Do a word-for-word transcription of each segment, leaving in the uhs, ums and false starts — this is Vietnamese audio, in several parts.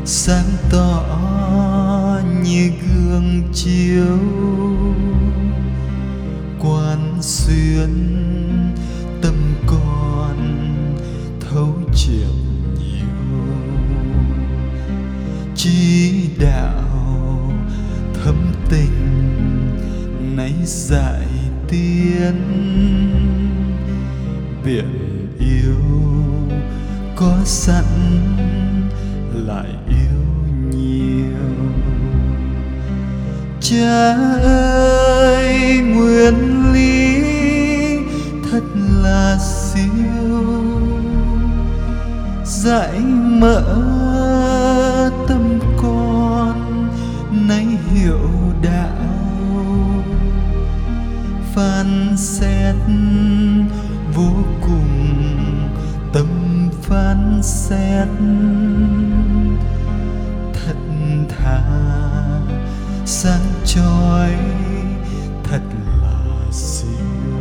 sáng tỏ như gương chiếu, quán xuyến tâm con thấu triệt nhiều, chí đạo thấm tình nấy dạy tiến, biển yêu có sẵn lại yêu nhiều. Cha ơi nguyên lý thật là siêu, dạy mở tâm con nấy hiểu đạo, phán xét vô cùng tâm phán xét, thật thà sáng chói thật là siêu.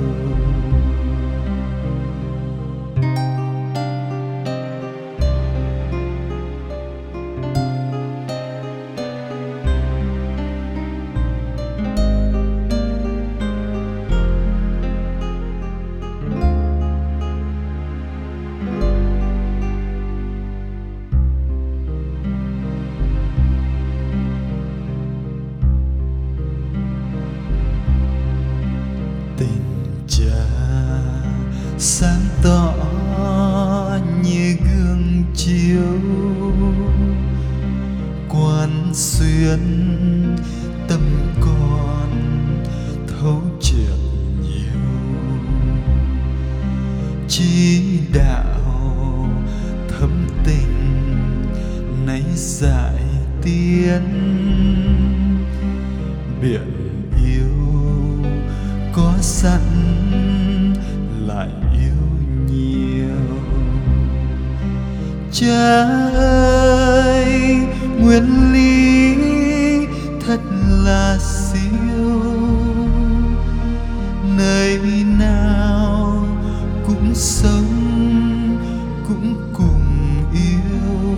Tình cha sáng tỏ như gương chiếu, quán xuyến tâm con thấu triệt nhiều, chí đạo thấm tình nấy dạy tiến, biển yêu có sẵn lại yêu nhiều. Cha ơi nguyên lý thật là siêu, nơi nào cũng sống cũng cùng yêu.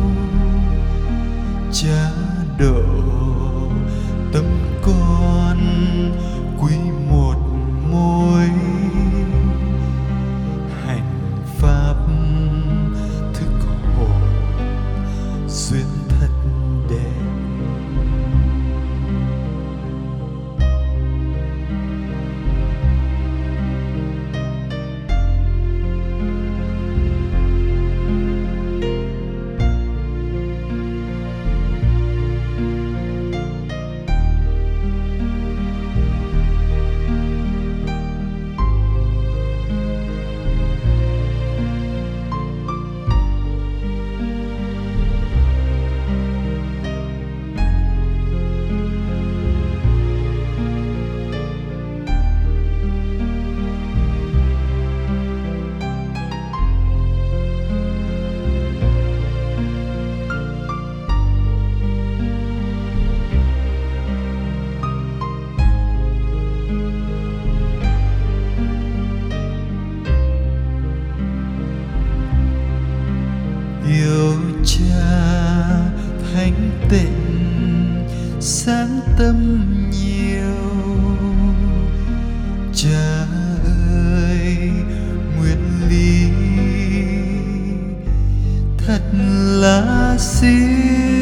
Cha độ tâm con quý một mối, hành pháp thức hồn duyên thật đẹp. Yêu cha thánh tịnh sáng tâm nhiều, cha ơi nguyên lý thật là siêu.